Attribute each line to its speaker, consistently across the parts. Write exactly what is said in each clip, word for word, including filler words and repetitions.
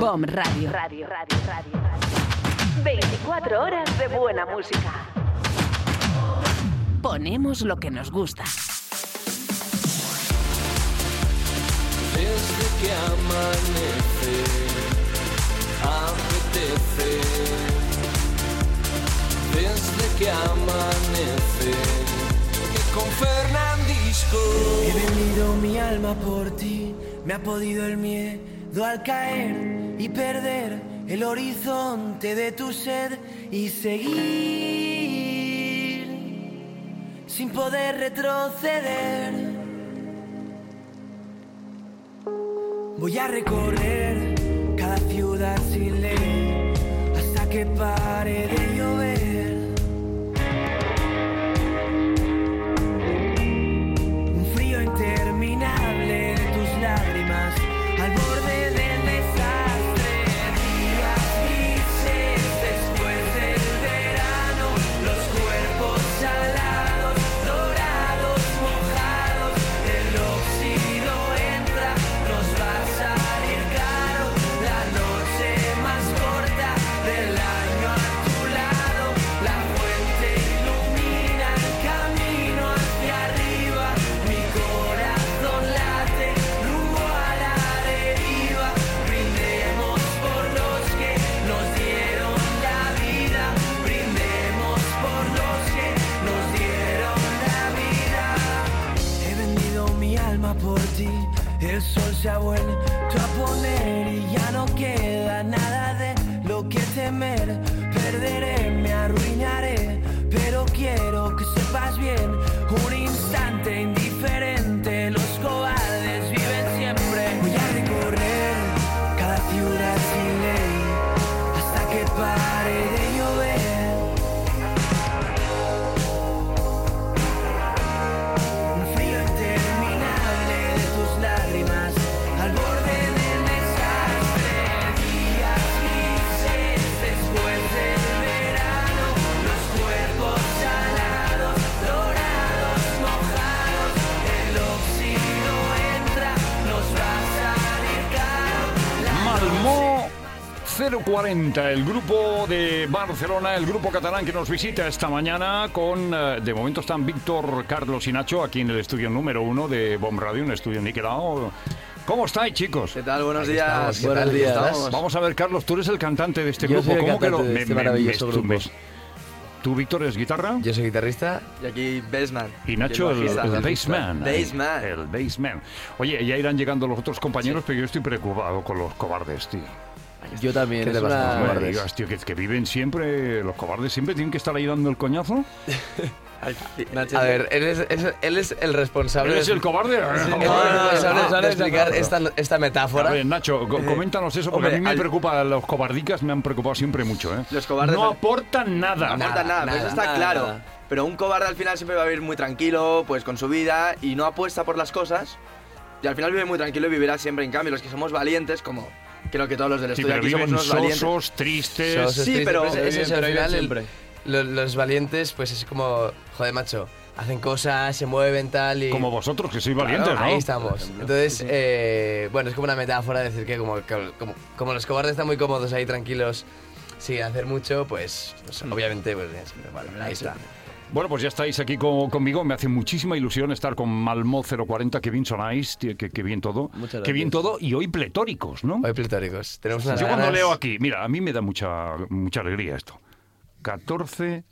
Speaker 1: BOM Radio. Radio, radio, radio, radio. veinticuatro horas de buena música. Ponemos lo que nos gusta.
Speaker 2: Desde que amanece, apetece. Desde que amanece, y con Fernandisco.
Speaker 3: He vendido mi alma por ti, me ha podido el miedo al caer y perder el horizonte de tu sed y seguir sin poder retroceder. Voy a recorrer cada ciudad sin ley hasta que pare de llover. Un frío interminable de tus lágrimas al borde del desastre. Días grises después del verano, los cuerpos salados, dorados, mojados, el óxido entra, nos va a salir caro. La noche más corta del año a tu lado, la fuente ilumina el camino hacia arriba. Mi corazón late rumbo a la deriva. Brindemos por los que nos dieron la vida. Brindemos por los que nos dieron la vida. He vendido mi alma por ti. El sol se ha vuelto a poner y ya no queda nada de lo que temer. Perderé, me arruinaré, pero quiero que sepas bien. Un instante indiferente, los cobardes viven siempre. Voy a recorrer cada ciudad sin ley hasta que pare de llover. Un frío interminable de tus lágrimas al borde del desastre. Días grises después del verano, los cuerpos salados, dorados, mojados, el óxido entra, nos va a salir caro. La
Speaker 4: Malmö cero cuarenta, el grupo de Barcelona, el grupo catalán que nos visita esta mañana con, eh, de momento están Víctor, Carlos y Nacho aquí en el estudio número uno de BOM Radio, un estudio niquelado. ¿Cómo estáis, chicos?
Speaker 5: ¿Qué tal? Buenos
Speaker 6: Aquí
Speaker 5: días.
Speaker 6: estamos.
Speaker 5: ¿Qué
Speaker 6: Buenos
Speaker 5: tal?
Speaker 6: días.
Speaker 5: ¿Estamos?
Speaker 4: Vamos a ver, Carlos, tú eres el cantante de este
Speaker 6: Yo
Speaker 4: grupo.
Speaker 6: soy el
Speaker 4: ¿Cómo que
Speaker 6: cantante
Speaker 4: lo
Speaker 6: de este maravilloso
Speaker 4: tú,
Speaker 6: grupo.
Speaker 4: ¿Tú, Víctor, eres guitarra?
Speaker 6: Yo soy guitarrista.
Speaker 5: Y aquí, Bassman.
Speaker 4: Y Nacho, el,
Speaker 5: bajista.
Speaker 4: el bassman.
Speaker 5: Bassman.
Speaker 4: El bassman. Oye, ya irán llegando los otros compañeros, pero yo estoy preocupado con los cobardes, tío.
Speaker 6: Yo también.
Speaker 5: ¿Qué
Speaker 6: es
Speaker 5: te pasa
Speaker 6: una-
Speaker 5: con los
Speaker 4: No me
Speaker 5: cobardes?
Speaker 4: digas, tío, que, que viven siempre, los cobardes siempre tienen que estar ahí dando el coñazo.
Speaker 5: Nacho,
Speaker 6: A ver, él es, es- él es el responsable.
Speaker 4: ¿Eres
Speaker 6: de-
Speaker 4: el cobarde?
Speaker 6: Sí,
Speaker 4: No,
Speaker 6: no, no,
Speaker 4: no,
Speaker 6: no,
Speaker 4: no,
Speaker 6: sabes-
Speaker 4: no.
Speaker 6: sabes explicar esta, esta
Speaker 4: A
Speaker 6: metáfora.
Speaker 4: ver, Nacho, co- coméntanos eso, porque
Speaker 5: Hombre,
Speaker 4: a mí me
Speaker 5: al-
Speaker 4: preocupa, los cobardicas me han preocupado siempre mucho, ¿eh?
Speaker 5: Los cobardes
Speaker 4: no
Speaker 5: al-
Speaker 4: aportan nada.
Speaker 5: no aporta nada, pero eso está
Speaker 6: nada,
Speaker 5: claro.
Speaker 6: nada.
Speaker 5: Pero un cobarde al final siempre va a vivir muy tranquilo, pues con su vida, y no apuesta por las cosas. Y al final vive muy tranquilo y vivirá siempre. En cambio, los que somos valientes, como creo que todos los del
Speaker 4: Sí,
Speaker 5: estudio
Speaker 4: pero
Speaker 5: aquí somos
Speaker 4: viven
Speaker 5: unos valientes.
Speaker 4: sosos, tristes.
Speaker 6: Sosos,
Speaker 5: Sí,
Speaker 6: tristes,
Speaker 5: pero-
Speaker 6: es, es eso, al
Speaker 7: Pero
Speaker 6: final el-
Speaker 7: siempre.
Speaker 6: lo- los valientes, pues es como, joder, macho, hacen cosas, se mueven tal y...
Speaker 4: Como vosotros, que sois valientes, ¿no?
Speaker 6: Ahí estamos. Entonces, eh, bueno, es como una metáfora de decir que como, como, como los cobardes están muy cómodos ahí tranquilos sin hacer mucho, pues, pues obviamente, pues bueno, ahí está.
Speaker 4: Bueno, pues ya estáis aquí co- conmigo. Me hace muchísima ilusión estar con Malmö cero cuarenta. Qué bien sonáis, tío, que, que bien todo.
Speaker 7: Muchas
Speaker 4: Qué bien
Speaker 7: gracias.
Speaker 4: todo. Y hoy pletóricos, ¿no?
Speaker 6: Hoy pletóricos. Tenemos unas
Speaker 4: Yo cuando
Speaker 6: ganas-
Speaker 4: leo aquí, mira, a mí me da mucha, mucha alegría esto. catorce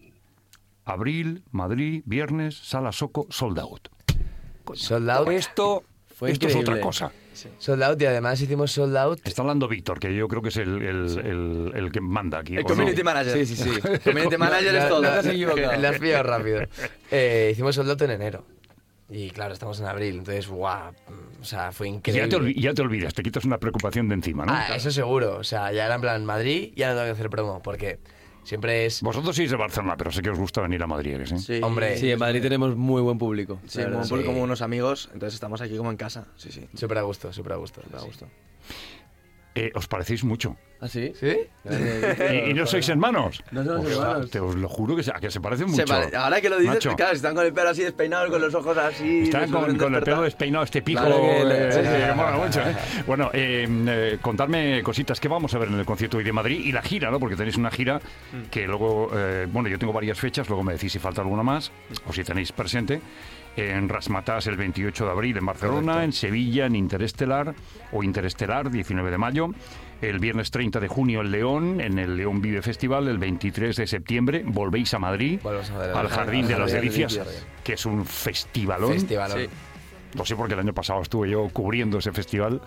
Speaker 4: abril, Madrid, viernes, Sala Soco, sold out.
Speaker 6: Sold out.
Speaker 4: Esto,
Speaker 7: Fue
Speaker 4: esto es otra
Speaker 7: increíble.
Speaker 4: cosa.
Speaker 6: Sold out y además hicimos sold out.
Speaker 4: Está hablando Víctor, que yo creo que es el, el, el, el que manda aquí.
Speaker 5: El
Speaker 4: ¿o no?
Speaker 5: community manager.
Speaker 6: Sí, sí, sí.
Speaker 5: Community manager es todo.
Speaker 6: La- la- la has pillado rápido. Eh, hicimos sold out en enero. Y claro, estamos en abril, entonces, guau, o sea, fue
Speaker 4: Y
Speaker 6: increíble.
Speaker 4: ya te, olvi- ya te olvidas, te quitas una preocupación de encima, ¿no?
Speaker 6: Ah, eso seguro. O sea, ya era en plan Madrid, ya no tengo que hacer promo, porque siempre es...
Speaker 4: Vosotros sois de Barcelona, pero sé que os gusta venir a Madrid, ¿eh? ¿sí?
Speaker 5: Sí.
Speaker 6: Hombre,
Speaker 7: Sí, en Madrid tenemos muy buen público.
Speaker 5: Sí,
Speaker 7: la
Speaker 5: como,
Speaker 7: verdad.
Speaker 5: un público,
Speaker 6: sí.
Speaker 5: como unos amigos, entonces estamos aquí como en casa. Sí, sí.
Speaker 6: súper a gusto, súper a gusto.
Speaker 5: Da gusto.
Speaker 4: Eh, os parecéis mucho.
Speaker 7: ¿Ah, sí?
Speaker 6: ¿Sí?
Speaker 4: ¿Y, y no sois hermanos?
Speaker 7: No somos
Speaker 4: Pues,
Speaker 7: hermanos.
Speaker 4: Te os lo juro que se, que se parecen
Speaker 5: Se
Speaker 4: mucho.
Speaker 5: pare- Ahora que lo dices,
Speaker 4: Nacho.
Speaker 5: claro, están con el pelo así despeinado, con los ojos así.
Speaker 4: Están
Speaker 5: los
Speaker 4: con,
Speaker 5: ojos
Speaker 4: con el pelo
Speaker 5: despertados.
Speaker 4: despeinado, este pico.
Speaker 5: Claro que
Speaker 4: eh,
Speaker 5: le- sí, sí.
Speaker 4: que mola mucho, ¿eh? Bueno, eh, eh, contadme cositas que vamos a ver en el concierto hoy de Madrid y la gira, ¿no? Porque tenéis una gira que luego, eh, bueno, yo tengo varias fechas, luego me decís si falta alguna más o si tenéis presente. En Razzmatazz el veintiocho de abril en Barcelona,
Speaker 6: Correcto.
Speaker 4: en Sevilla en Interestelar o Interestelar diecinueve de mayo, el viernes treinta de junio en León, en el León Vive Festival, el veintitrés de septiembre volvéis a Madrid,
Speaker 6: Volvemos a Madrid,
Speaker 4: al
Speaker 6: al
Speaker 4: Jardín de
Speaker 6: Jardín
Speaker 4: las
Speaker 6: de
Speaker 4: Delicias,
Speaker 6: Delicias.
Speaker 4: que es un festivalón.
Speaker 6: Festival.
Speaker 5: Sí.
Speaker 4: Lo sé porque el año pasado estuve yo cubriendo ese festival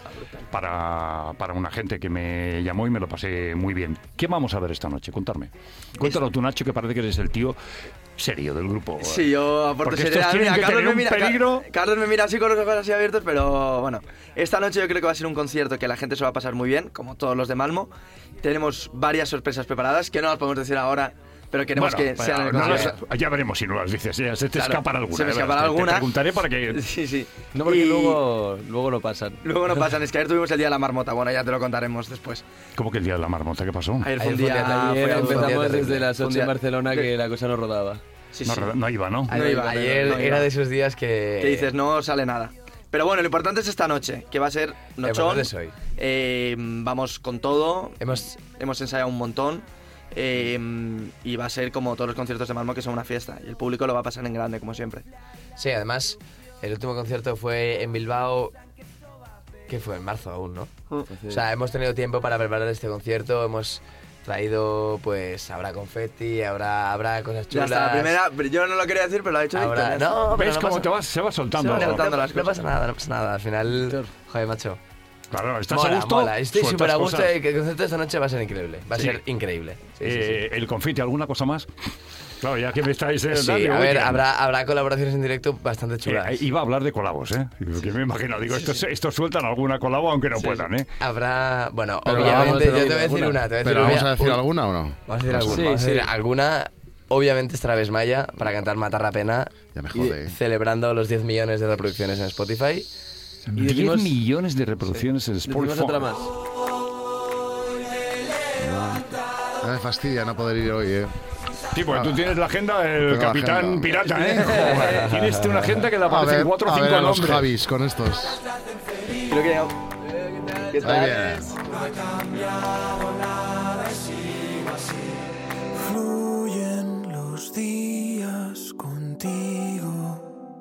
Speaker 4: para, para una gente que me llamó y me lo pasé muy bien. ¿Qué vamos a ver esta noche? Contadme. Cuéntalo tú, Nacho, que parece que eres el tío serio del grupo.
Speaker 5: Sí, yo aporto
Speaker 4: Porque estos
Speaker 5: seriedad.
Speaker 4: tienen
Speaker 5: Mira,
Speaker 4: que
Speaker 5: Carlos
Speaker 4: tener
Speaker 5: me
Speaker 4: un
Speaker 5: mira, Ca-
Speaker 4: peligro.
Speaker 5: Carlos me mira así con los ojos así abiertos, pero bueno, esta noche yo creo que va a ser un concierto que la gente se lo va a pasar muy bien, como todos los de Malmo. Tenemos varias sorpresas preparadas que no las podemos decir ahora, pero queremos
Speaker 4: Bueno,
Speaker 5: que sean en el
Speaker 4: no
Speaker 5: concierto.
Speaker 4: las- ya veremos si no las dices. Ya se te
Speaker 5: Claro,
Speaker 4: escapará alguna.
Speaker 5: se me
Speaker 4: ya verás,
Speaker 5: escapará
Speaker 4: te-
Speaker 5: alguna.
Speaker 4: Te preguntaré para que...
Speaker 5: Sí, sí.
Speaker 7: No, porque
Speaker 5: Y
Speaker 7: luego, luego no pasan.
Speaker 5: luego no pasan. Es que ayer tuvimos el día de la marmota. Bueno, ya te lo contaremos después.
Speaker 4: ¿Cómo que el día de la marmota? ¿Qué pasó?
Speaker 5: Ayer fue
Speaker 6: Ayer
Speaker 5: un
Speaker 6: fue un
Speaker 5: día...
Speaker 6: día-
Speaker 5: fue
Speaker 7: Ayer
Speaker 5: algo-
Speaker 6: empezamos
Speaker 7: empezamos
Speaker 6: terrible.
Speaker 7: desde las
Speaker 5: Fue un
Speaker 7: ocho
Speaker 5: día-
Speaker 7: en Barcelona que la cosa no rodaba.
Speaker 5: Sí,
Speaker 4: no,
Speaker 5: sí.
Speaker 4: no iba, ¿no?
Speaker 5: No iba,
Speaker 6: Ayer
Speaker 5: no iba.
Speaker 6: era de esos días que...
Speaker 5: Que dices, no sale nada. Pero bueno, lo importante es esta noche, que va a ser
Speaker 6: Lo
Speaker 5: nochón.
Speaker 6: importante es hoy.
Speaker 5: Eh, vamos con todo.
Speaker 6: Hemos...
Speaker 5: Hemos ensayado un montón. eh, y va a ser como todos los conciertos de Malmo, que son una fiesta. Y el público lo va a pasar en grande, como siempre.
Speaker 6: Sí, además, el último concierto fue en Bilbao, que fue en marzo aún, ¿no? O sea, hemos tenido tiempo para preparar este concierto, hemos traído, pues, habrá confeti, habrá, habrá cosas
Speaker 5: Ya
Speaker 6: chulas.
Speaker 5: está, la primera. Yo no lo quería decir, pero lo ha dicho
Speaker 6: Habrá-
Speaker 5: Víctor. ya está.
Speaker 6: No, pero
Speaker 4: ¿Ves
Speaker 6: no
Speaker 4: cómo
Speaker 6: pasa-
Speaker 4: te vas, se va soltando?
Speaker 5: Se van soltando las
Speaker 6: no
Speaker 5: cosas.
Speaker 6: pasa nada, no pasa nada. Al final, joder, macho.
Speaker 4: Claro, ¿estás
Speaker 6: Mola,
Speaker 4: a gusto?
Speaker 6: mola. Estoy
Speaker 4: Sueltas
Speaker 6: súper a gusto
Speaker 4: cosas.
Speaker 6: de que el concierto de esta noche va a ser increíble. Va a
Speaker 4: Sí.
Speaker 6: ser increíble. Sí, sí, sí.
Speaker 4: Eh, el confeti, ¿alguna cosa más? Claro, ya que me estáis... eh,
Speaker 6: Sí,
Speaker 4: dale,
Speaker 6: a ver,
Speaker 4: weekend.
Speaker 6: habrá, habrá colaboraciones en directo bastante chulas.
Speaker 4: Eh, iba a hablar de colabos, ¿eh? Que me imagino, digo, estos, estos sueltan alguna colabo aunque no puedan, ¿eh?
Speaker 6: Habrá, bueno,
Speaker 8: Pero
Speaker 6: obviamente,
Speaker 8: vamos a
Speaker 6: yo te
Speaker 8: decir
Speaker 6: voy a decir
Speaker 7: alguna.
Speaker 6: una, te voy a decir
Speaker 8: ¿Pero vamos
Speaker 6: una.
Speaker 8: a decir
Speaker 6: Uy,
Speaker 8: alguna o no?
Speaker 6: Vamos a decir alguna.
Speaker 7: Sí,
Speaker 6: vamos a decir
Speaker 7: sí.
Speaker 6: alguna. Obviamente estará Traves Maya para cantar Matar la Pena,
Speaker 8: Ya me jode. ¿eh?
Speaker 6: celebrando los diez millones de reproducciones en Spotify.
Speaker 7: Y
Speaker 4: diez
Speaker 7: decimos-
Speaker 4: millones de reproducciones en
Speaker 7: Decimos
Speaker 4: Spotify.
Speaker 7: otra más.
Speaker 8: No me fastidia no poder ir hoy, ¿eh?
Speaker 4: Sí, porque tú tienes la agenda del
Speaker 8: Tengo la
Speaker 4: capitán
Speaker 8: agenda.
Speaker 4: pirata, ¿eh? Joder, tienes tú una agenda que le
Speaker 8: A
Speaker 4: aparecen
Speaker 8: ver,
Speaker 4: cuatro o
Speaker 8: a ver
Speaker 4: cinco
Speaker 8: a los
Speaker 4: nombres.
Speaker 8: Javis con estos.
Speaker 5: Creo que. ¿Qué
Speaker 8: Ahí
Speaker 5: tal?
Speaker 8: viene.
Speaker 3: Fluyen los días contigo.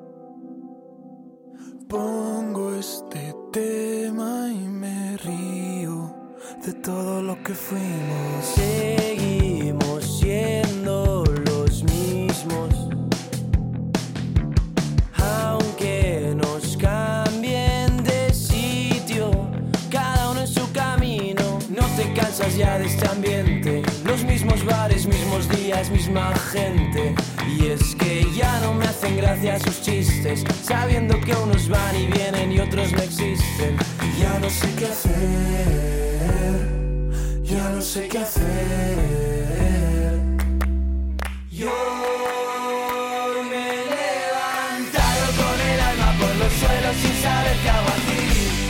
Speaker 3: Pongo este tema y me río de todo lo que fuimos. Seguimos siendo los mismos, aunque nos cambien de sitio, cada uno en su camino. No te cansas ya de este ambiente, los mismos bares, mismos días, misma gente. Y es que ya no me hacen gracia sus chistes, sabiendo que unos van y vienen y otros no existen. Y ya no sé qué hacer, ya no sé qué hacer. Yo me he levantado con el alma por los suelos sin saber qué hago aquí.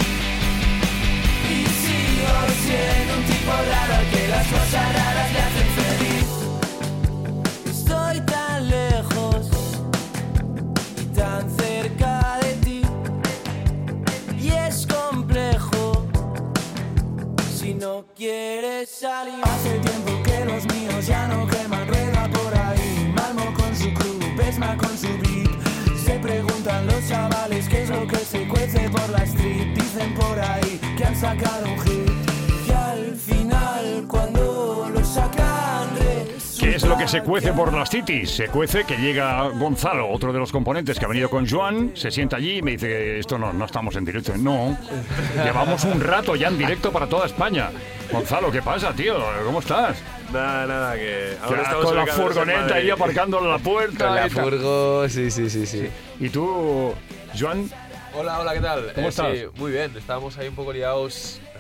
Speaker 3: Y sigo siendo un tipo raro al que las cosas raras le hacen feliz. Estoy tan lejos y tan cerca de ti, y es complejo si no quieres salir. Hace tiempo que los míos ya no queman rueda por ahí. Malmo con su crew, Besma con su beat. Se preguntan los chavales qué es lo que se cuece por la street. Dicen por ahí que han sacado un hit, y al final cuando lo sacan
Speaker 4: ¿Qué es lo que se cuece por las titis? Se cuece que llega Gonzalo, otro de los componentes que ha venido con Joan, se sienta allí y me dice que esto no, no estamos en directo. No, llevamos un rato ya en directo para toda España. Gonzalo, ¿qué pasa, tío? ¿Cómo estás?
Speaker 9: Nada, nada, que
Speaker 4: Ya,
Speaker 9: ahora estamos
Speaker 4: con la
Speaker 9: ubicándonos en
Speaker 4: furgoneta ahí
Speaker 9: Madrid.
Speaker 4: aparcando en la puerta.
Speaker 6: Con la
Speaker 4: y tal.
Speaker 6: furgo, sí, sí, sí, sí.
Speaker 4: ¿Y tú, Joan?
Speaker 7: Hola, hola, ¿qué tal?
Speaker 4: ¿Cómo
Speaker 7: Eh,
Speaker 4: estás?
Speaker 7: Sí, muy bien. Estábamos ahí un poco liados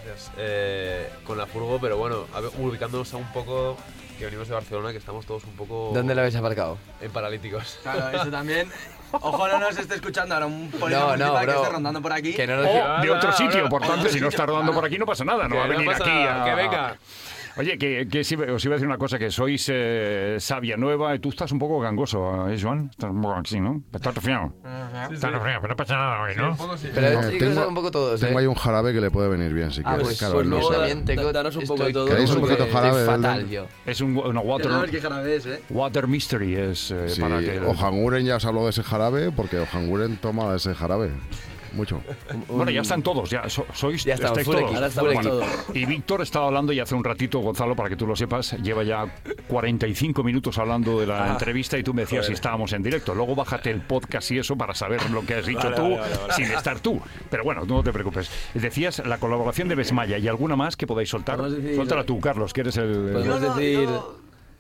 Speaker 9: Gracias. Eh, con la furgo, pero bueno, a ver, ubicándonos a un poco, que venimos de Barcelona, que estamos todos un poco...
Speaker 6: ¿Dónde lo habéis aparcado?
Speaker 9: En Paralíticos.
Speaker 5: Claro, eso también. Ojo, no nos esté escuchando ahora un policía
Speaker 6: No, no,
Speaker 5: municipal que
Speaker 6: bro.
Speaker 5: esté rondando por aquí.
Speaker 6: Que no
Speaker 4: O
Speaker 6: nos...
Speaker 4: de otro
Speaker 9: Nada,
Speaker 4: sitio,
Speaker 9: nada.
Speaker 4: por tanto, si no está rodando por aquí no pasa nada, no va a
Speaker 9: Que
Speaker 4: venir
Speaker 9: pasa
Speaker 4: aquí
Speaker 9: nada,
Speaker 4: a...
Speaker 9: que venga.
Speaker 4: Oye, que, que sí, os iba a decir una cosa, que sois eh, sabia nueva y tú estás un poco gangoso, ¿eh, Joan? Estás un poco así, ¿no? Estás resfriado. Estás resfriado, pero no pasa nada hoy, ¿no?
Speaker 6: Pero
Speaker 8: Eh,
Speaker 6: chicos,
Speaker 8: tengo-
Speaker 6: un poco todos, ¿eh?
Speaker 8: Tengo ahí un jarabe que le puede venir bien, si
Speaker 6: Ah,
Speaker 8: quieres.
Speaker 6: pues,
Speaker 8: claro,
Speaker 6: pues
Speaker 8: no
Speaker 6: luego
Speaker 8: sé.
Speaker 6: también tengo...
Speaker 7: Da- danos un poco de
Speaker 6: estoy-
Speaker 7: todo.
Speaker 8: ¿Queréis un
Speaker 6: porque
Speaker 8: poquito jarabe,
Speaker 6: estoy
Speaker 8: Belden?
Speaker 6: fatal, yo.
Speaker 4: Es un, una
Speaker 5: Ya sabes
Speaker 4: water,
Speaker 5: qué jarabe es, ¿eh?
Speaker 4: water mystery, es eh,
Speaker 8: Sí,
Speaker 4: para que...
Speaker 8: Ojanguren ya os habló de ese jarabe, porque Ojanguren toma ese jarabe. Mucho.
Speaker 4: Bueno, ya están todos, ya so- sois,
Speaker 6: Ya estamos,
Speaker 4: estáis
Speaker 6: full
Speaker 4: todos.
Speaker 6: equipo,
Speaker 7: ahora estamos
Speaker 4: Bueno,
Speaker 7: todos.
Speaker 4: y Víctor estaba hablando y hace un ratito, Gonzalo, para que tú lo sepas, lleva ya cuarenta y cinco minutos hablando de la entrevista y tú me decías si estábamos en directo. Luego bájate el podcast y eso para saber lo que has dicho
Speaker 9: Vale,
Speaker 4: tú
Speaker 9: vale, vale, vale.
Speaker 4: sin estar tú. Pero bueno, no te preocupes. Decías la colaboración de Besmaya y alguna más que podáis soltar.
Speaker 7: Podemos decir-
Speaker 4: Suéltala tú, Carlos, que eres el...
Speaker 7: Podemos
Speaker 5: No, no,
Speaker 7: decir...
Speaker 5: yo-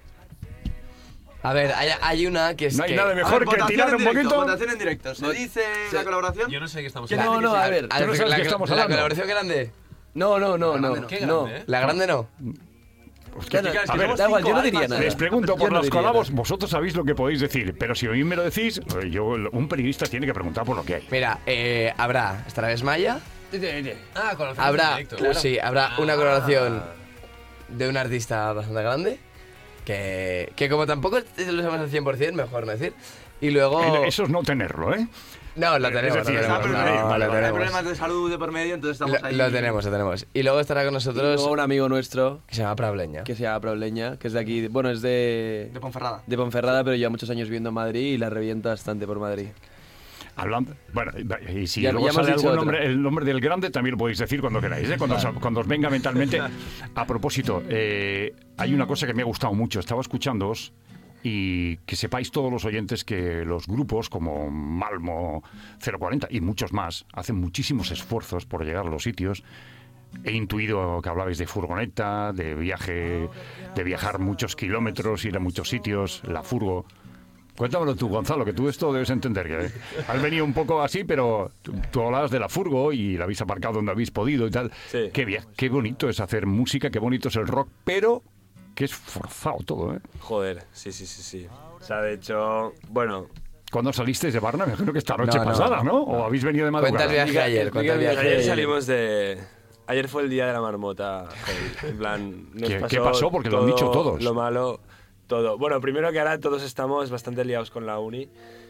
Speaker 6: A ver, hay, hay una que es
Speaker 4: No hay
Speaker 6: que...
Speaker 4: nada
Speaker 5: A ver,
Speaker 4: mejor que
Speaker 5: votación
Speaker 4: tirar
Speaker 5: en
Speaker 4: un
Speaker 5: directo,
Speaker 4: poquito.
Speaker 5: Votación en directo. ¿Se dice la colaboración?
Speaker 9: Yo no sé de qué estamos
Speaker 5: ¿Qué
Speaker 9: hablando.
Speaker 7: No, no, a ver.
Speaker 6: A
Speaker 4: Tú no
Speaker 6: ver,
Speaker 4: sabes
Speaker 6: la,
Speaker 4: qué estamos
Speaker 6: la
Speaker 4: hablando.
Speaker 6: colaboración grande.
Speaker 7: No, no, no, no.
Speaker 5: grande,
Speaker 9: Qué
Speaker 7: no.
Speaker 9: grande, ¿eh?
Speaker 6: La grande no.
Speaker 7: Ya no-
Speaker 5: chicas,
Speaker 4: a
Speaker 5: que
Speaker 4: ver,
Speaker 5: somos
Speaker 7: da igual,
Speaker 5: cinco
Speaker 7: yo no
Speaker 5: almas,
Speaker 7: diría
Speaker 5: ¿eh?
Speaker 7: nada.
Speaker 4: Les pregunto
Speaker 7: Yo
Speaker 4: por
Speaker 7: no
Speaker 4: los
Speaker 7: diría
Speaker 4: colabos,
Speaker 7: nada.
Speaker 4: vosotros sabéis lo que podéis decir, pero si a mí me lo decís, eh, yo, un periodista tiene que preguntar por lo que hay.
Speaker 6: Mira, eh, habrá, estará Besmaya,
Speaker 9: Ah, con los
Speaker 6: habrá,
Speaker 9: directo.
Speaker 6: uh, sí, habrá una colaboración de un artista bastante grande, que, que como tampoco lo sabemos al cien por cien, mejor no decir, y luego...
Speaker 4: El- Eso es no tenerlo, ¿eh?
Speaker 6: No, lo
Speaker 4: es
Speaker 6: tenemos,
Speaker 4: decir,
Speaker 6: lo
Speaker 4: está
Speaker 6: tenemos,
Speaker 4: preparado,
Speaker 6: no,
Speaker 4: vale,
Speaker 6: lo
Speaker 4: vale.
Speaker 5: Hay
Speaker 6: tenemos.
Speaker 5: problemas de salud de por medio, entonces estamos
Speaker 6: Lo,
Speaker 5: ahí.
Speaker 6: lo tenemos, lo tenemos. Y luego estará con
Speaker 7: Y
Speaker 6: nosotros,
Speaker 7: luego un amigo nuestro
Speaker 6: que se llama Prableña.
Speaker 7: que se llama Prableña, que es de aquí, bueno, es de,
Speaker 5: De Ponferrada.
Speaker 7: de Ponferrada, pero lleva muchos años viviendo en Madrid y la revienta bastante por Madrid.
Speaker 4: Hablando, bueno, y si
Speaker 7: Ya-
Speaker 4: luego
Speaker 7: ya hemos
Speaker 4: sale
Speaker 7: dicho
Speaker 4: algún
Speaker 7: otra.
Speaker 4: nombre, el nombre del grande también lo podéis decir cuando queráis, ¿eh? cuando, os, cuando os venga mentalmente. A propósito, eh, hay una cosa que me ha gustado mucho. Estaba escuchándoos y que sepáis todos los oyentes que los grupos como Malmo cero cuarenta y muchos más hacen muchísimos esfuerzos por llegar a los sitios. He intuido que hablabais de furgoneta, de viaje, de viajar muchos kilómetros, ir a muchos sitios, la furgo. Cuéntamelo tú, Gonzalo, que tú esto debes entender, que has venido un poco así, pero tú, tú hablabas de la furgo y la habéis aparcado donde habéis podido y tal.
Speaker 9: Sí.
Speaker 4: Qué bien, qué bonito es hacer música, qué bonito es el rock, pero que es forzado todo, ¿eh?
Speaker 9: Joder, sí, sí, sí, sí. O sea, de hecho, bueno,
Speaker 4: ¿Cuándo salisteis de Varna? Me imagino que esta noche
Speaker 6: No, no,
Speaker 4: pasada, ¿no?
Speaker 6: no.
Speaker 4: ¿O habéis venido de madrugada?
Speaker 6: Cuenta el viaje ayer, cuenta el viaje
Speaker 9: ayer
Speaker 6: ayer.
Speaker 9: salimos de... Ayer fue el día de la marmota, heavy. En plan, nos
Speaker 4: ¿Qué-
Speaker 9: pasó
Speaker 4: qué pasó? Porque lo han
Speaker 9: todo
Speaker 4: dicho todos.
Speaker 9: Lo malo, todo. Bueno, primero que ahora todos estamos bastante liados con la uni.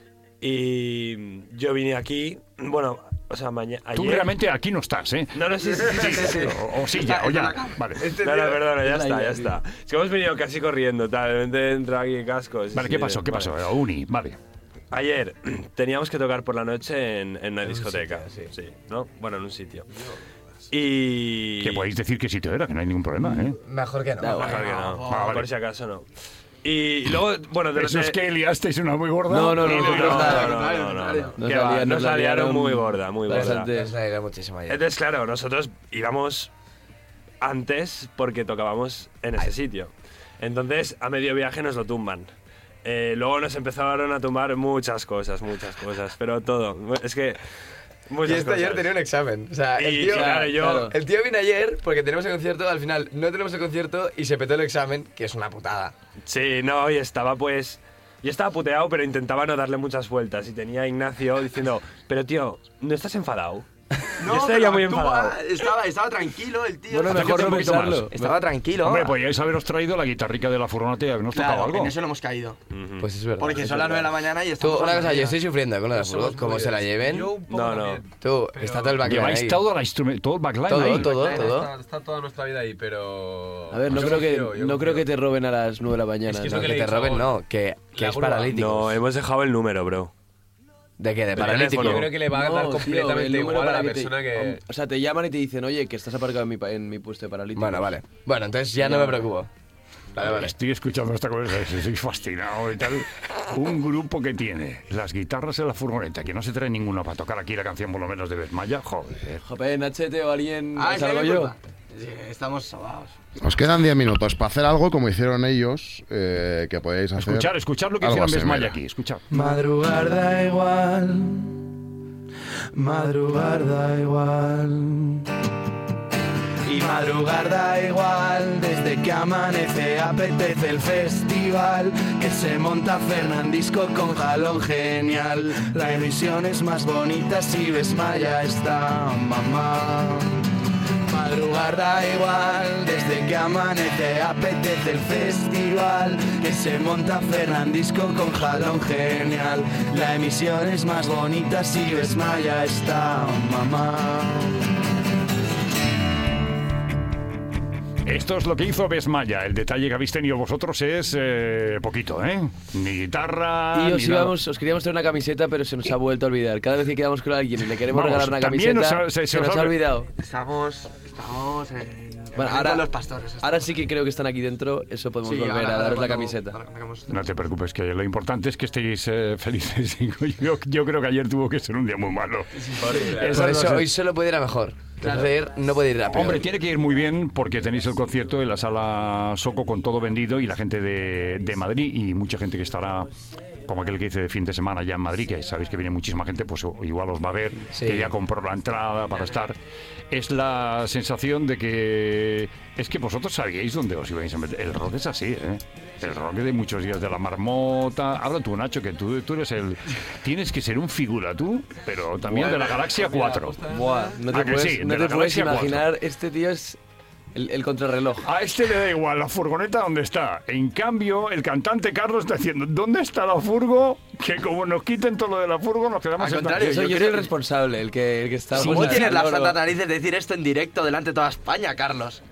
Speaker 9: Y yo vine aquí, bueno, o sea, mañana...
Speaker 4: Tú realmente aquí no estás, ¿eh?
Speaker 9: No, no, sí, sí, sí, sí, sí.
Speaker 4: O, o sí, ya, o ya. Vale.
Speaker 9: No, no, perdona, ya está, ya está. Es que hemos venido casi corriendo, tal, de repente entra aquí en cascos.
Speaker 4: Vale,
Speaker 9: sí,
Speaker 4: ¿qué pasó? ¿Qué
Speaker 9: vale.
Speaker 4: pasó? Uni, vale.
Speaker 9: Ayer teníamos que tocar por la noche en, en una discoteca, sí. sí, ¿no? Bueno, en un sitio. Y...
Speaker 4: Que podéis decir qué sitio era, que no hay ningún problema, ¿eh?
Speaker 6: Mejor que no.
Speaker 9: Mejor que no,
Speaker 4: Ah, vale.
Speaker 9: por si acaso no. Y luego, bueno, de
Speaker 4: ¿Eso es que liasteis una muy gorda?
Speaker 7: No, no, no,
Speaker 9: No, no,
Speaker 7: nosotros
Speaker 9: no,
Speaker 7: nada.
Speaker 9: no, no, no, no.
Speaker 7: Nos
Speaker 9: Que
Speaker 7: la
Speaker 9: va,
Speaker 7: liaron-
Speaker 9: nos
Speaker 7: nos
Speaker 9: la
Speaker 7: la
Speaker 9: liaron
Speaker 7: liaron
Speaker 9: muy gorda, muy gorda.
Speaker 7: bastante.
Speaker 6: Es la idea muchísimo ayer.
Speaker 9: Entonces, claro, nosotros íbamos antes porque tocábamos en ese sitio. Entonces, a medio viaje nos lo tumban. Eh, luego nos empezaron a tumbar muchas cosas, muchas cosas, pero todo. Es que...
Speaker 6: Y
Speaker 9: Muchas
Speaker 6: este ayer
Speaker 9: cosas.
Speaker 6: tenía un examen. O sea, el
Speaker 9: Y,
Speaker 6: tío,
Speaker 9: claro, yo...
Speaker 7: claro.
Speaker 6: el tío vino ayer porque tenemos el concierto, al final no tenemos el concierto y se petó el examen, que es una putada.
Speaker 9: Sí, no, y estaba pues... Yo estaba puteado, pero intentaba no darle muchas vueltas. Y tenía a Ignacio diciendo, pero tío, ¿no estás enfadado?
Speaker 5: No,
Speaker 9: Yo estaba
Speaker 5: pero
Speaker 9: ya muy
Speaker 5: actúa,
Speaker 9: enfadado.
Speaker 5: Estaba, estaba tranquilo el tío.
Speaker 7: Bueno,
Speaker 5: Estaba-
Speaker 7: mejor no
Speaker 4: un poquito más.
Speaker 7: pensarlo.
Speaker 5: Estaba tranquilo.
Speaker 4: Hombre, podíais haberos traído la guitarrica de la furgoneta y habernos tocado
Speaker 5: Claro,
Speaker 4: algo.
Speaker 5: en eso no hemos caído.
Speaker 6: Pues es verdad.
Speaker 5: Porque
Speaker 6: es
Speaker 5: son las nueve de
Speaker 6: verdad.
Speaker 5: la mañana y
Speaker 6: Tú,
Speaker 5: estamos...
Speaker 6: una
Speaker 5: a
Speaker 6: cosa,
Speaker 5: las
Speaker 6: yo
Speaker 5: diez.
Speaker 6: estoy sufriendo con lo de fútbol, como se la lleven.
Speaker 9: No, no.
Speaker 6: Tú, está todo el backline
Speaker 4: Lleváis
Speaker 6: ahí.
Speaker 4: todo, la instrument- todo el backline
Speaker 6: Todo,
Speaker 4: ahí.
Speaker 6: todo,
Speaker 9: Está,
Speaker 6: todo.
Speaker 9: está toda nuestra vida ahí, pero...
Speaker 7: A ver, no
Speaker 9: Yo
Speaker 7: creo que
Speaker 9: confío, yo
Speaker 7: no creo
Speaker 9: confío.
Speaker 7: que te roben a las nueve de la mañana.
Speaker 9: Es que es
Speaker 7: ¿no?
Speaker 9: lo que
Speaker 6: Que
Speaker 9: le
Speaker 6: te
Speaker 9: he dicho
Speaker 6: roben,
Speaker 9: ahora.
Speaker 6: no, que, que
Speaker 9: La
Speaker 6: es
Speaker 9: grúa.
Speaker 6: paralítico.
Speaker 9: No, hemos dejado el número, bro.
Speaker 6: ¿De qué? ¿De
Speaker 9: El
Speaker 6: paralítico?
Speaker 9: teléfono. Yo creo que le va a dar
Speaker 7: No,
Speaker 9: completamente
Speaker 7: tío, el número
Speaker 9: igual a la
Speaker 7: para que te-
Speaker 9: persona que-
Speaker 7: O sea, te llaman y te dicen, oye, que estás aparcado en mi, pa- en mi puesto de paralítico.
Speaker 6: Bueno, vale. Bueno, entonces ya no me preocupo. Vale, vale.
Speaker 4: Estoy escuchando esta conversación, estoy fascinado y tal. Un grupo que tiene las guitarras en la furgoneta, que no se trae ninguna para tocar aquí la canción por lo menos de Besmaya, joder.
Speaker 7: Jope, Nachete o alguien.
Speaker 5: Ah, ¿es
Speaker 7: ¿salgo
Speaker 5: mi
Speaker 7: yo?
Speaker 5: culpa? Sí, estamos sobados.
Speaker 8: Os quedan diez minutos para hacer algo como hicieron ellos, eh, que podéis hacer.
Speaker 4: Escuchar, escuchar lo que
Speaker 8: algo
Speaker 4: hicieron
Speaker 8: así,
Speaker 4: Besmaya
Speaker 8: mira.
Speaker 4: aquí, escuchar.
Speaker 3: Madrugar da igual, madrugar da igual.
Speaker 10: Y madrugar da igual, desde que amanece apetece el festival, que se monta Fernandisco con jalón genial. La emisión es más bonita si ves Maya está, mamá. Madrugar da igual, desde que amanece apetece el festival, que se monta Fernandisco con jalón genial. La emisión es más bonita si ves Maya está, mamá.
Speaker 4: Esto es lo que hizo Besmaya. El detalle que habéis tenido vosotros es eh, poquito, ¿eh? Ni guitarra,
Speaker 7: Y os,
Speaker 4: ni nada.
Speaker 7: íbamos, os queríamos traer una camiseta, pero se nos ha vuelto a olvidar. Cada vez que quedamos con alguien y le queremos
Speaker 4: Vamos,
Speaker 7: regalar una
Speaker 4: también
Speaker 7: camiseta,
Speaker 4: nos ha- se-
Speaker 7: se,
Speaker 4: se
Speaker 7: nos
Speaker 4: os
Speaker 7: ha
Speaker 4: ha-
Speaker 7: olvidado.
Speaker 5: Estamos, estamos en...
Speaker 7: Bueno,
Speaker 5: en
Speaker 7: ahora,
Speaker 5: los pastores.
Speaker 7: ahora sí que creo que están aquí dentro, eso podemos
Speaker 5: Sí,
Speaker 7: volver
Speaker 5: ahora-
Speaker 7: a
Speaker 5: ahora
Speaker 7: daros la
Speaker 5: cuando-
Speaker 7: camiseta.
Speaker 5: ahora cuando hagamos-
Speaker 4: No te preocupes, que lo importante es que estéis eh, felices. yo, yo creo que ayer tuvo que ser un día muy malo.
Speaker 6: Por eso hoy solo puede ir a mejor. Hacer, no puede ir a peor.
Speaker 4: Hombre, tiene que ir muy bien porque tenéis el concierto en la sala Soco con todo vendido y la gente de, de Madrid y mucha gente que estará, como aquel que dice de fin de semana ya en Madrid, que sabéis que viene muchísima gente, pues igual os va a ver,
Speaker 6: Sí.
Speaker 4: que ya compró la entrada para estar. Es la sensación de que es que vosotros sabíais dónde os ibais a meter. El rock es así, ¿eh? El rock de muchos días de la marmota. Habla tú, Nacho, que tú, tú eres el... Tienes que ser un figura tú, pero también de la Galaxia cuatro.
Speaker 7: Buah, no te
Speaker 4: ¿A que
Speaker 7: puedes,
Speaker 4: sí?
Speaker 7: no
Speaker 4: De
Speaker 7: te
Speaker 4: la
Speaker 7: puedes
Speaker 4: Galaxia cuatro.
Speaker 7: imaginar, este tío es el, el contrarreloj.
Speaker 4: A este le da igual la furgoneta dónde está. En cambio, el cantante Carlos está diciendo, ¿dónde está la furgo? Que como nos quiten todo lo de la furgo, nos quedamos
Speaker 5: Al
Speaker 4: en
Speaker 5: contrario,
Speaker 7: Yo, soy-
Speaker 5: yo
Speaker 7: yo
Speaker 5: creo-
Speaker 7: soy el responsable, el que, el que está...
Speaker 5: ¿Cómo
Speaker 7: pues,
Speaker 5: tienes las
Speaker 7: haciendo lo-
Speaker 5: santas narices de decir esto en directo delante de toda España, Carlos?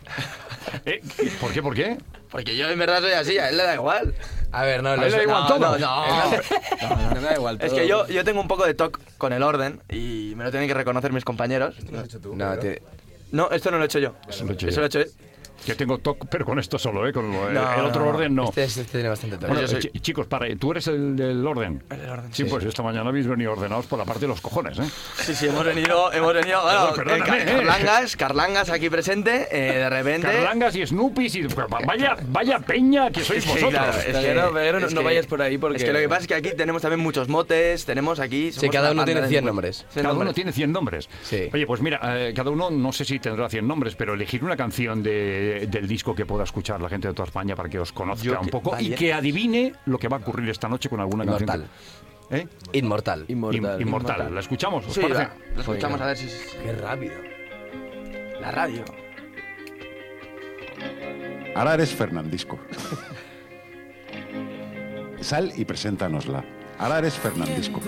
Speaker 4: Eh, ¿Por qué? ¿Por qué?
Speaker 5: Porque yo en verdad soy así, a él le da igual.
Speaker 6: A ver, no,
Speaker 4: A él le da igual
Speaker 5: no,
Speaker 4: todo.
Speaker 5: no, no.
Speaker 7: No, me da igual.
Speaker 5: Es
Speaker 7: todo.
Speaker 5: que yo, yo tengo un poco de toque con el orden y me lo tienen que reconocer mis compañeros.
Speaker 6: No, te-
Speaker 5: No, esto no lo he hecho yo.
Speaker 4: Eso lo he hecho
Speaker 5: Eso
Speaker 4: yo.
Speaker 5: lo he hecho él.
Speaker 4: Que tengo toque, pero con esto solo, ¿eh? Con lo-
Speaker 5: No,
Speaker 4: el otro
Speaker 5: no,
Speaker 4: orden no.
Speaker 6: Este, este tiene bastante toque.
Speaker 4: Bueno,
Speaker 5: yo soy-
Speaker 4: chi- chicos, para, tú eres el del orden.
Speaker 5: El del orden,
Speaker 4: Sí,
Speaker 5: sí.
Speaker 4: pues esta mañana habéis venido ordenados por la parte de los cojones, ¿eh?
Speaker 5: Sí, sí, hemos venido, hemos venido, bueno,
Speaker 4: Perdón,
Speaker 5: eh,
Speaker 4: perdóname,
Speaker 5: Car-
Speaker 4: eh.
Speaker 5: Carlangas, Carlangas aquí presente, eh, de repente...
Speaker 4: Carlangas y Snoopys y... Vaya, vaya peña que sois
Speaker 5: Sí,
Speaker 4: vosotros.
Speaker 5: claro, es que-
Speaker 7: Pero, pero no,
Speaker 5: es
Speaker 7: no
Speaker 5: que-
Speaker 7: vayas por ahí porque...
Speaker 5: Es que lo que pasa es que aquí tenemos también muchos motes, tenemos aquí...
Speaker 6: Sí,
Speaker 5: somos
Speaker 6: cada
Speaker 5: una
Speaker 6: uno
Speaker 5: banda
Speaker 6: tiene
Speaker 5: de-
Speaker 6: cien nombres.
Speaker 5: cien
Speaker 4: Cada uno
Speaker 5: nombres.
Speaker 4: tiene cien nombres.
Speaker 6: Sí.
Speaker 4: Oye, pues mira, eh, cada uno no sé si tendrá cien nombres, pero elegir una canción de- del disco que pueda escuchar la gente de toda España para que os conozca
Speaker 5: Yo
Speaker 4: un
Speaker 5: que-
Speaker 4: poco y
Speaker 5: vale.
Speaker 4: que adivine lo que va a ocurrir esta noche con alguna
Speaker 6: Inmortal.
Speaker 4: canción. ¿Eh?
Speaker 6: Inmortal.
Speaker 7: Inmortal.
Speaker 4: Im- Inmortal. ¿La escuchamos? ¿Os
Speaker 5: Sí,
Speaker 4: parece?
Speaker 5: va, lo escuchamos a ver si...
Speaker 6: Qué rápido.
Speaker 5: La radio.
Speaker 11: Ahora eres Fernandisco. Sal y preséntanosla. Ahora eres Fernandisco.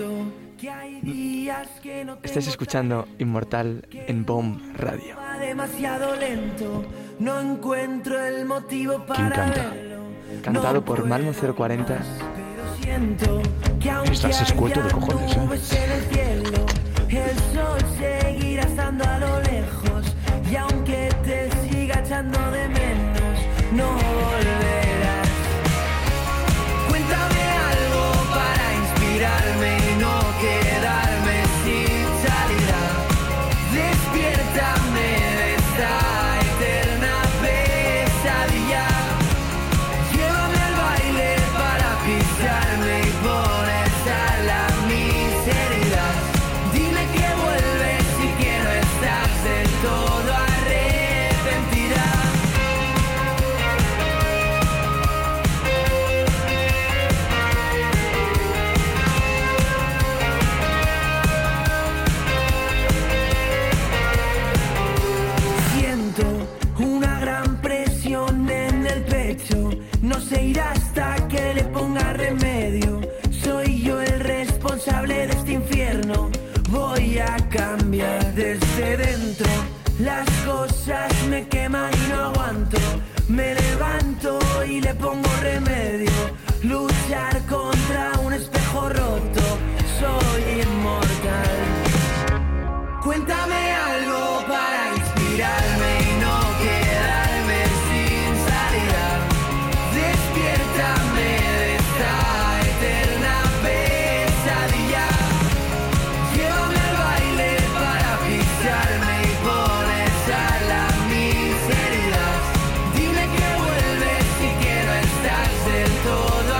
Speaker 5: Estáis escuchando Inmortal en Bomb Radio.
Speaker 3: Va demasiado lento, no encuentro el motivo para
Speaker 4: ¿Quién canta?
Speaker 3: verlo.
Speaker 5: Cantado
Speaker 3: No
Speaker 5: por
Speaker 3: puedo
Speaker 5: Malmo cero cuarenta.
Speaker 3: Pero siento que aunque
Speaker 4: Estás escueto de
Speaker 3: haya
Speaker 4: cojones, ¿eh?
Speaker 3: nubes en el cielo, el sol seguirá estando a lo lejos. Y aunque te siga echando de menos, no volverás. Cuéntame algo para inspirarme y no quedarme sin salida. Despiértame de esta eterna pesadilla. Llévame al baile para pisarme y poner sal a mis heridas. Dime que vuelves y que no estás del todo arrepentida. Siento una gran presión en el pecho. No se irá hasta que le ponga remedio. Soy yo el responsable de este infierno. Voy a cambiar desde dentro. Las cosas me queman y no aguanto. Me levanto y le pongo remedio. Luchar contra un espejo roto. Soy inmortal. Cuéntame algo para inspirarme y no quedarme sin salida. Despiértame de esta eterna pesadilla. Llévame al baile para pisarme y poner sal a mis heridas. Dime que vuelves y que no estás del todo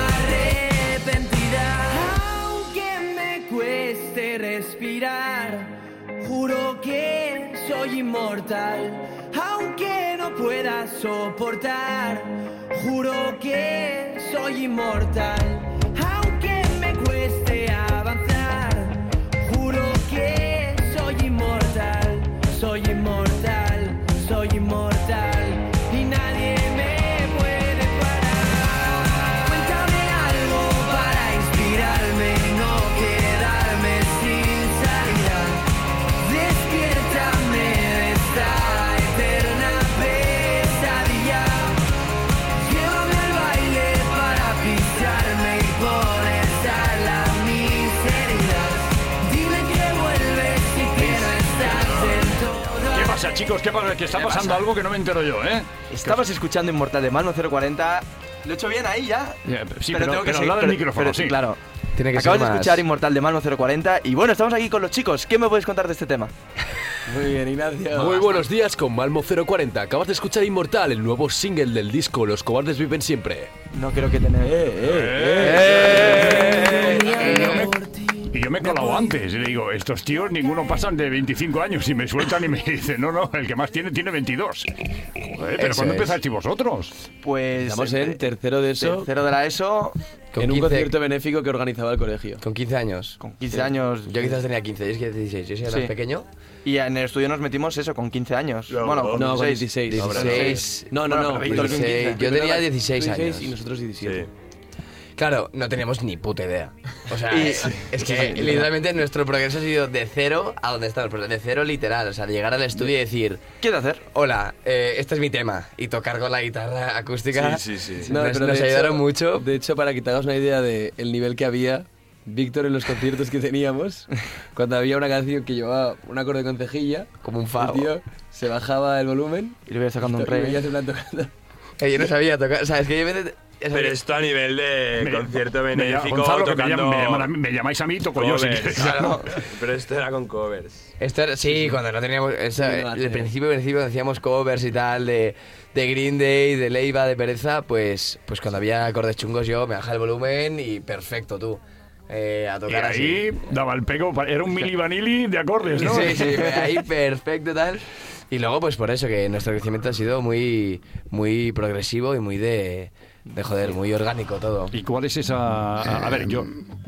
Speaker 3: arrepentida. Aunque me cueste respirar, juro que a soportar. Juro que soy inmortal, aunque me cueste avanzar. Juro que soy inmortal, soy inmortal, soy inmortal y nadie me puede parar. Cuéntame algo para inspirarme y no quedarme sin salida. Despiértame de esta eterna pesadilla. Llévame al baile para pisarme y poder sanar mis heridas. Dime que vuelves y que no estás del todo.
Speaker 4: ¿Qué pasa, chicos? ¿Qué pasa? Que está
Speaker 5: ¿Qué
Speaker 4: pasando
Speaker 5: pasa?
Speaker 4: algo que no me entero yo, ¿eh?
Speaker 5: Estabas escuchando Inmortal de Malmo cero cuarenta. Lo he hecho bien ahí ya.
Speaker 4: Ya, sí, pero,
Speaker 5: tengo que
Speaker 4: pero
Speaker 5: seguir-
Speaker 4: al lado del
Speaker 5: pero-
Speaker 4: micrófono,
Speaker 5: pero
Speaker 4: sí.
Speaker 5: Claro.
Speaker 6: Tiene que
Speaker 5: Acabas
Speaker 6: ser
Speaker 5: de
Speaker 6: más...
Speaker 5: escuchar Inmortal de Malmo cero cuarenta y bueno, estamos aquí con los chicos. ¿Qué me puedes contar de este tema?
Speaker 7: Muy bien, Ignacio.
Speaker 12: Muy buenos días con Malmo cero cuarenta. Acabas de escuchar Inmortal, el nuevo single del disco Los cobardes viven siempre.
Speaker 5: No creo que tener.
Speaker 4: ¡Eh, Y yo me- Y yo me he colado antes y le digo, estos tíos ninguno pasan de veinticinco años y me sueltan y me dicen, no, no, el que más tiene tiene veintidós. Joder, ¿pero
Speaker 6: Eso
Speaker 4: cuándo
Speaker 6: es.
Speaker 4: empezasteis vosotros?
Speaker 5: Pues.
Speaker 7: Estamos en
Speaker 5: eh,
Speaker 7: tercero de eso,
Speaker 5: Tercero de la ESO,
Speaker 6: Con
Speaker 7: en un
Speaker 6: quince
Speaker 7: concierto benéfico que organizaba el colegio.
Speaker 6: Con quince años.
Speaker 5: con quince años.
Speaker 6: Yo quizás tenía quince, yo es que dieciséis. Yo soy
Speaker 5: Sí.
Speaker 6: más pequeño.
Speaker 5: Y en el estudio nos metimos eso, con quince años.
Speaker 9: No,
Speaker 5: bueno, con
Speaker 7: No, con
Speaker 5: dieciséis.
Speaker 7: dieciséis.
Speaker 6: dieciséis.
Speaker 7: No, no,
Speaker 5: Bueno,
Speaker 7: no.
Speaker 5: pero Víctor con
Speaker 6: dieciséis.
Speaker 5: quince.
Speaker 6: Yo tenía
Speaker 7: Tú
Speaker 6: dieciséis años.
Speaker 7: y nosotros diecisiete.
Speaker 9: Sí.
Speaker 6: Claro, no teníamos ni puta idea. O sea,
Speaker 5: Y-
Speaker 6: es, es que literalmente nuestro progreso ha sido de cero a donde estamos. Pero de cero literal. O sea, de llegar al estudio y decir,
Speaker 5: ¿Qué de hacer?
Speaker 6: hola, eh, este es mi tema. Y tocar con la guitarra acústica.
Speaker 9: Sí, sí, sí.
Speaker 6: Nos,
Speaker 7: pero
Speaker 6: nos
Speaker 7: de
Speaker 6: ayudaron
Speaker 7: hecho-
Speaker 6: mucho.
Speaker 7: De hecho, para que te hagas una idea del nivel que había, Víctor en los conciertos que teníamos, cuando había una canción que llevaba un acorde con cejilla,
Speaker 6: Como un
Speaker 7: el
Speaker 6: favo.
Speaker 7: tío se bajaba el volumen
Speaker 5: Y le voy sacando un
Speaker 7: y veías
Speaker 5: rey.
Speaker 7: en plan tocando.
Speaker 6: Que yo no sabía tocar. O sea, es que yo me... o sea,
Speaker 9: Pero esto a nivel de
Speaker 4: Me-
Speaker 9: concierto
Speaker 4: me llama-
Speaker 9: benéfico
Speaker 4: Gonzalo, que me,
Speaker 9: tocando
Speaker 4: llaman- me llaman a mí- me llamáis a mí, toco yo si
Speaker 9: covers.
Speaker 4: quieres.
Speaker 9: Claro. Pero esto era con covers.
Speaker 6: Esto era- sí, cuando no teníamos. Eso,
Speaker 7: Sí, no,
Speaker 6: el
Speaker 7: sí.
Speaker 6: principio, principio hacíamos covers y tal de, de Green Day, de Leiva, de Pereza. Pues, pues cuando había acordes chungos, yo me bajaba el volumen y perfecto, tú. Eh, a
Speaker 4: Y
Speaker 6: tocar
Speaker 4: ahí
Speaker 6: así.
Speaker 4: daba el pego, pa- era un mili vanilli de acordes, ¿no?
Speaker 6: Sí, sí, ahí perfecto tal. Y luego, pues por eso, que nuestro crecimiento ha sido muy, muy progresivo y muy de, de joder, muy orgánico todo.
Speaker 4: ¿Y cuál es esa...? A, a ver, yo...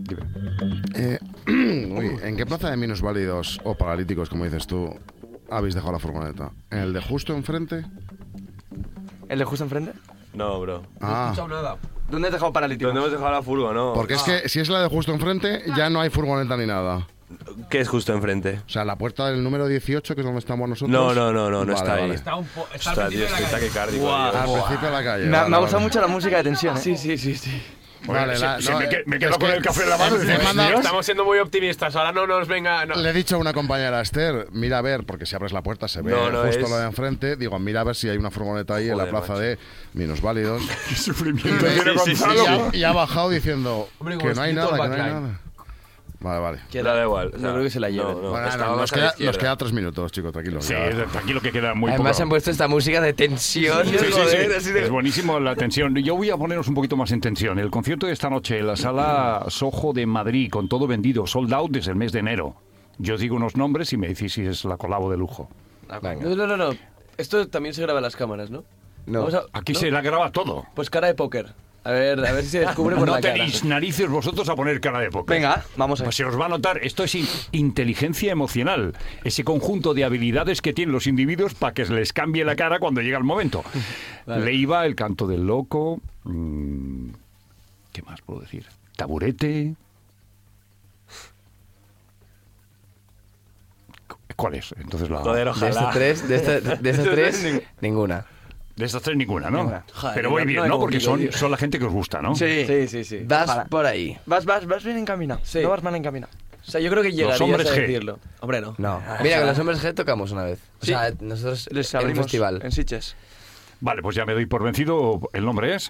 Speaker 8: Eh, uy, ¿en qué plaza de minusválidos o paralíticos, como dices tú, habéis dejado la furgoneta? ¿En el de justo enfrente?
Speaker 5: ¿El de justo enfrente?
Speaker 9: No, bro.
Speaker 8: Ah,
Speaker 5: ¿Dónde has dejado paralítico?
Speaker 9: ¿Dónde hemos dejado la furgo, no?
Speaker 8: porque es que si es la de justo enfrente, ya no hay furgoneta ni nada.
Speaker 9: ¿Qué es justo enfrente?
Speaker 8: O sea, la puerta del número dieciocho, que es donde estamos nosotros.
Speaker 9: No, no, no, no, no
Speaker 8: Vale,
Speaker 9: está ahí.
Speaker 8: vale.
Speaker 13: Está un po- está al
Speaker 9: Ostras,
Speaker 13: principio
Speaker 9: tío,
Speaker 13: de
Speaker 9: estoy
Speaker 13: la calle.
Speaker 9: taquicárdico.
Speaker 7: Guau.
Speaker 9: tío.
Speaker 8: Al principio de la calle.
Speaker 5: Me,
Speaker 8: vale,
Speaker 5: me ha
Speaker 8: vale.
Speaker 5: gustado mucho la música de tensión, ¿eh?
Speaker 7: Sí, sí, sí, sí.
Speaker 8: Vale,
Speaker 4: Oye,
Speaker 8: la-
Speaker 4: se- se
Speaker 8: no,
Speaker 4: me, que- me
Speaker 8: es
Speaker 4: quedo con
Speaker 8: que
Speaker 4: el café en la mano.
Speaker 8: me
Speaker 4: dices,
Speaker 8: manda-
Speaker 4: "Dios".
Speaker 13: Estamos siendo muy optimistas. Ahora no nos venga. no.
Speaker 8: Le he dicho a una compañera, Esther, mira a ver, porque si abres la puerta se ve
Speaker 9: No, no,
Speaker 8: justo
Speaker 9: es-
Speaker 8: lo de enfrente. Digo, mira a ver si hay una furgoneta ahí en la
Speaker 9: Joder,
Speaker 8: plaza
Speaker 9: macho.
Speaker 8: de minusválidos.
Speaker 4: Qué sufrimiento
Speaker 8: Y-
Speaker 4: tiene
Speaker 8: y-
Speaker 4: Gonzalo.
Speaker 8: y, ha, y ha bajado diciendo
Speaker 13: Hombre,
Speaker 8: que
Speaker 13: como
Speaker 8: no hay
Speaker 13: escrito
Speaker 8: nada,
Speaker 13: el
Speaker 8: que no hay
Speaker 13: backline.
Speaker 8: nada. Vale, vale.
Speaker 7: Que
Speaker 9: Da igual. o
Speaker 7: no
Speaker 9: sea,
Speaker 7: creo que se la lleven.
Speaker 9: No, no,
Speaker 8: Bueno,
Speaker 9: estábamos
Speaker 8: nos,
Speaker 9: a la
Speaker 8: queda,
Speaker 9: izquierda.
Speaker 8: nos queda tres minutos, chicos, tranquilos.
Speaker 4: Sí,
Speaker 8: ya.
Speaker 4: tranquilo que queda muy
Speaker 6: Además
Speaker 4: poco.
Speaker 6: han puesto esta música de tensión.
Speaker 4: Sí, sí, sí.
Speaker 6: joder, así de-
Speaker 4: Es buenísimo la tensión. Yo voy a poneros un poquito más en tensión. El concierto de esta noche en la sala Soho de Madrid, con todo vendido, sold out desde el mes de enero. Yo os digo unos nombres y me decís si es la colabo de lujo.
Speaker 6: Venga.
Speaker 7: No, no, no, no. Esto también se graba en las cámaras, ¿no?
Speaker 6: No.
Speaker 7: Vamos a-
Speaker 4: Aquí
Speaker 7: ¿no?
Speaker 4: se la graba todo.
Speaker 7: Pues cara de póker. A ver, a ver si se descubre por
Speaker 4: No
Speaker 7: la cara.
Speaker 4: tenéis narices vosotros a poner cara de póker.
Speaker 5: Venga, vamos a ver.
Speaker 4: Pues se os va a notar, esto es in- inteligencia emocional, ese conjunto de habilidades que tienen los individuos para que se les cambie la cara cuando llega el momento.
Speaker 7: Vale.
Speaker 4: Leiva, el canto del loco, mm, ¿qué más puedo decir? Taburete. ¿Cuál es? Entonces la...
Speaker 9: Joder,
Speaker 6: De
Speaker 9: ojalá.
Speaker 6: estas tres, de, esta- de estas tres, ninguna.
Speaker 4: De estas tres ninguna, ¿no?
Speaker 5: Ninguna.
Speaker 7: Joder,
Speaker 4: Pero voy
Speaker 7: no-
Speaker 4: bien,
Speaker 7: no hay
Speaker 4: ¿no? Porque son,
Speaker 7: complicado, tío.
Speaker 4: son la gente que os gusta, ¿no?
Speaker 5: Sí.
Speaker 7: Sí, sí, sí.
Speaker 6: Vas
Speaker 5: Ojalá.
Speaker 6: por ahí.
Speaker 5: Vas, vas, vas bien encaminado.
Speaker 7: Sí.
Speaker 5: No vas mal encaminado.
Speaker 7: O sea, yo creo que llegarías
Speaker 4: hombres
Speaker 7: a
Speaker 4: G.
Speaker 7: decirlo. Hombre, no.
Speaker 6: No. Mira, con los hombres G tocamos una vez. O
Speaker 5: Sí.
Speaker 6: sea, nosotros
Speaker 5: Les
Speaker 6: en un
Speaker 5: abrimos
Speaker 6: festival.
Speaker 5: en Sitges.
Speaker 4: Vale, pues ya me doy por vencido. ¿El nombre es?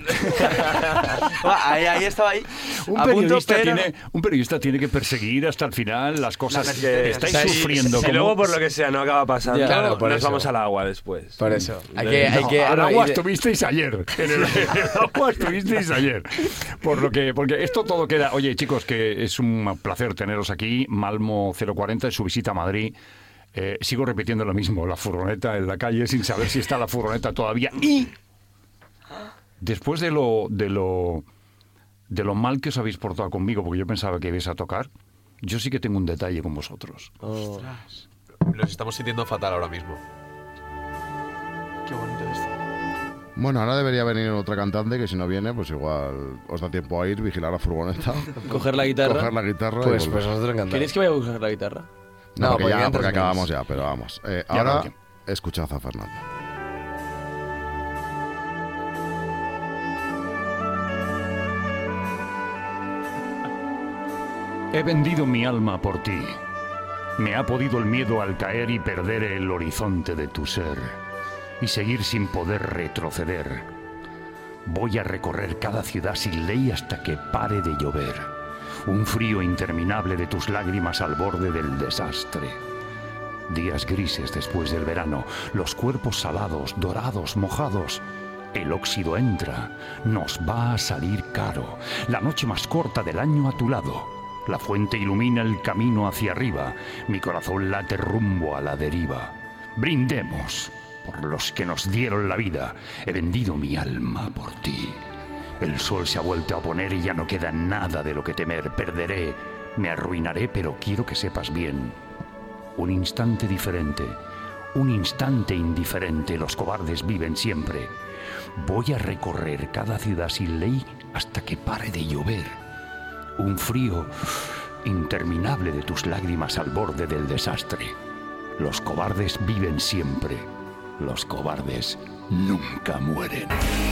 Speaker 5: Ah, ahí, ahí estaba ahí.
Speaker 4: Un
Speaker 5: A punto,
Speaker 4: periodista,
Speaker 5: pero
Speaker 4: tiene, un periodista tiene que perseguir hasta el final las cosas
Speaker 5: La
Speaker 4: que
Speaker 5: persistencia.
Speaker 4: estáis
Speaker 9: O sea, si-
Speaker 4: sufriendo.
Speaker 9: Si
Speaker 4: como-
Speaker 9: luego por lo que sea no acaba pasando,
Speaker 7: Ya,
Speaker 6: claro, por
Speaker 9: nos
Speaker 6: eso.
Speaker 9: vamos al agua después.
Speaker 6: Por eso. Hay
Speaker 9: De-
Speaker 6: que, hay
Speaker 4: No,
Speaker 6: que,
Speaker 4: al
Speaker 6: no, y
Speaker 4: agua
Speaker 6: de-
Speaker 4: estuvisteis ayer. En el, en el agua estuvisteis ayer. Por lo que, porque esto todo queda. Oye, chicos, que es un placer teneros aquí. Malmo cero cuarenta, en su visita a Madrid. Eh, sigo repitiendo lo mismo, la furgoneta en la calle sin saber si está la furgoneta todavía. Y después de lo, de lo, de lo mal que os habéis portado conmigo, porque yo pensaba que ibais a tocar, yo sí que tengo un detalle con vosotros.
Speaker 12: Oh. Nos estamos sintiendo fatal ahora mismo.
Speaker 5: Qué bonito esto.
Speaker 8: Bueno, ahora debería venir otra cantante que si no viene, pues igual os da tiempo a ir, vigilar la furgoneta.
Speaker 7: Coger la guitarra.
Speaker 8: Coger la guitarra.
Speaker 7: Pues,
Speaker 8: y
Speaker 7: pues nosotros encantados. ¿Queréis que vaya a coger la guitarra?
Speaker 8: No,
Speaker 7: No,
Speaker 8: porque,
Speaker 7: porque
Speaker 8: ya,
Speaker 7: antes
Speaker 8: porque
Speaker 7: menos.
Speaker 8: acabamos ya, pero vamos. Eh,
Speaker 4: Ya
Speaker 8: ahora,
Speaker 4: no,
Speaker 8: escuchad a Fernando.
Speaker 4: He vendido mi alma por ti. Me ha podido el miedo al caer y perder el horizonte de tu ser y seguir sin poder retroceder. Voy a recorrer cada ciudad sin ley hasta que pare de llover. Un frío interminable de tus lágrimas al borde del desastre. Días grises después del verano, los cuerpos salados, dorados, mojados. El óxido entra, nos va a salir caro. La noche más corta del año a tu lado. La fuente ilumina el camino hacia arriba. Mi corazón late rumbo a la deriva. Brindemos por los que nos dieron la vida. He vendido mi alma por ti. El sol se ha vuelto a poner y ya no queda nada de lo que temer. Perderé, me arruinaré, pero quiero que sepas bien. Un instante diferente, un instante indiferente. Los cobardes viven siempre. Voy a recorrer cada ciudad sin ley hasta que pare de llover. Un frío interminable de tus lágrimas al borde del desastre. Los cobardes viven siempre. Los cobardes nunca mueren.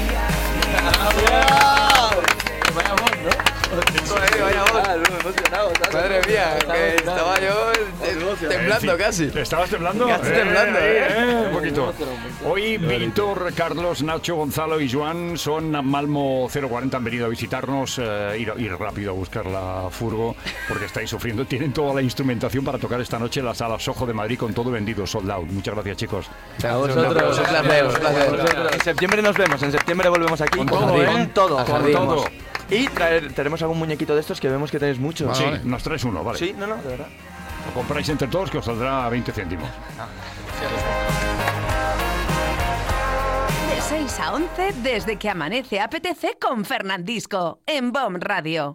Speaker 5: Vaya voz, ¿no? Joder, vaya voz. Madre mía, que estaba yo temblando casi.
Speaker 4: ¿Estabas temblando?
Speaker 5: Casi temblando,
Speaker 4: eh,
Speaker 5: ¿eh?
Speaker 4: eh, un poquito. Hoy Víctor, Carlos, Nacho, Gonzalo y Joan son a Malmo cero cuarenta, han venido a visitarnos, eh, ir, ir rápido a buscar la furgo porque estáis sufriendo. Tienen toda la instrumentación para tocar esta noche en la Sala Soho de Madrid con todo vendido, sold out. Muchas gracias, chicos.
Speaker 5: A vosotros, un placer, un placer. En septiembre nos vemos, en septiembre volvemos aquí.
Speaker 4: Con todo, ¿eh?
Speaker 5: Con todo,
Speaker 4: Con todo.
Speaker 5: Y traer, traeremos algún muñequito de estos que vemos que tenéis muchos.
Speaker 4: Sí, nos traes uno, vale.
Speaker 5: Sí, no, no, de verdad.
Speaker 4: Lo compráis entre todos que os saldrá veinte céntimos.
Speaker 1: De seis a once, desde que amanece apetece con Fernandisco, en B O M Radio.